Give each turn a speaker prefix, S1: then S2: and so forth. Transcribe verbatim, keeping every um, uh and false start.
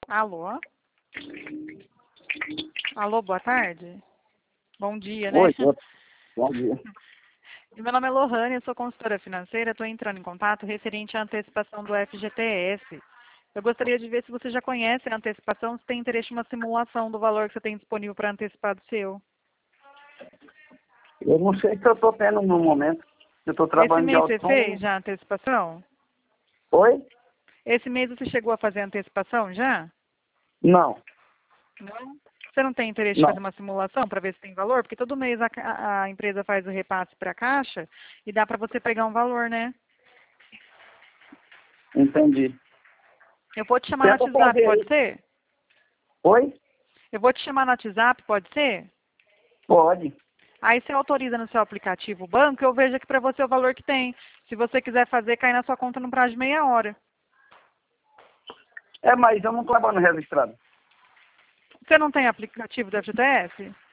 S1: Alô? Alô, boa tarde. Bom dia, né?
S2: Oi, boa- bom dia.
S1: Meu nome é Lohane, eu sou consultora financeira, estou entrando em contato referente à antecipação do F G T S. Eu gostaria de ver se você já conhece a antecipação, se tem interesse em uma simulação do valor que você tem disponível para antecipar do seu.
S2: Eu não sei se eu estou tendo no momento. Eu estou
S1: Esse
S2: trabalhando de
S1: mês você
S2: autônomo.
S1: fez já a antecipação?
S2: Oi?
S1: Esse mês você chegou a fazer a antecipação já?
S2: Não,
S1: Não? Você não tem interesse em fazer
S2: não.
S1: uma simulação para ver se tem valor? Porque todo mês a, ca- a empresa faz o repasse para a Caixa e dá para você pegar um valor, né?
S2: Entendi.
S1: Eu vou te chamar no
S2: Tenta
S1: WhatsApp,
S2: fazer
S1: pode
S2: aí.
S1: ser?
S2: Oi?
S1: Eu vou te chamar no WhatsApp, pode ser?
S2: Pode.
S1: Aí você autoriza no seu aplicativo o banco, eu vejo aqui para você o valor que tem. Se você quiser fazer, cai na sua conta no prazo de meia hora.
S2: É, mas eu não trabalho registrado.
S1: Você não tem aplicativo do F G T S?